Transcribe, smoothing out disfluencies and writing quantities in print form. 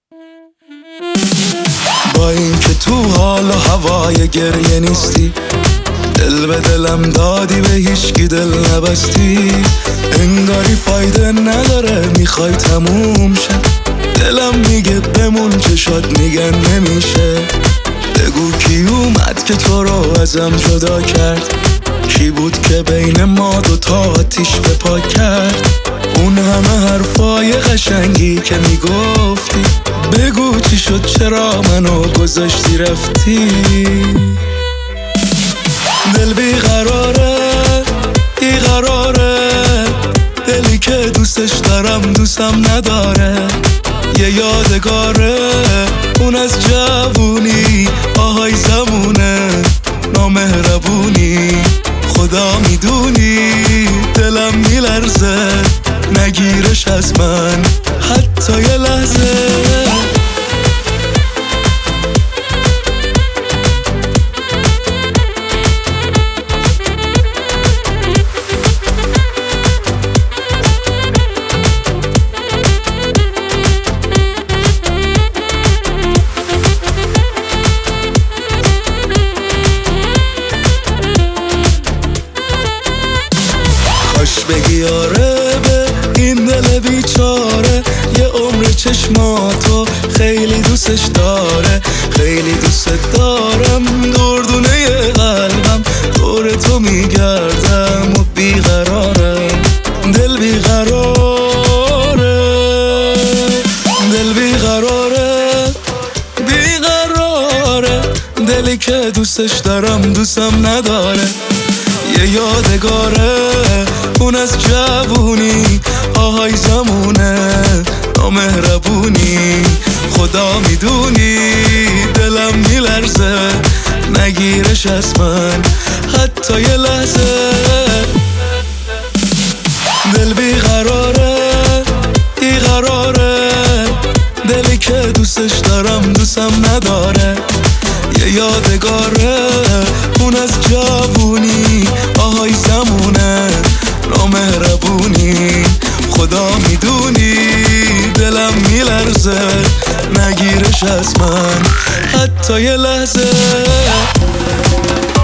با این که تو حال و هوای گریه نیستی، دل به دلم دادی به هیچکی دل نبستی. انگاری فایده نداره میخوای تموم شه، دلم میگه بمون چشات میگن نمیشه. بگو کی اومد که تو رو ازم جدا کرد، کی بود که بین ما دوتا آتیش به پا کرد. اون همه حرفای قشنگی که میگفتی، بگو چی شد چرا منو گذاشتی رفتی. دل بیقراره، دلی که دوستش دارم دوستم نداره. یه یادگاره اون از جوونی، آهای زمونه نامهربونی. خدا میدونی دلم میلرزه، نگیرش از من حتی یه لحظه. کاش بگی آره به این دل بیچاره، یه عمر چشماتو خیلی دوستش داره. خیلی دوست دارم، دردونه قلبم دور تو میگردم و بیقرارم. دل بیقراره، دلی که دوستش دارم دوستم نداره. یه یادگاره اون از جوونی، آهای زمونه نامهربونی. خدا میدونی دلم میلرزه، نگیرش از من حتی یه لحظه. دل بیقراره، دلی که دوستش دارم دوستم نداره. یه یادگاره اون از جوونی، آهای زمونه نامهربونی. خدا میدونی دلم میلرزه، نگیرش از من حتی یه لحظه.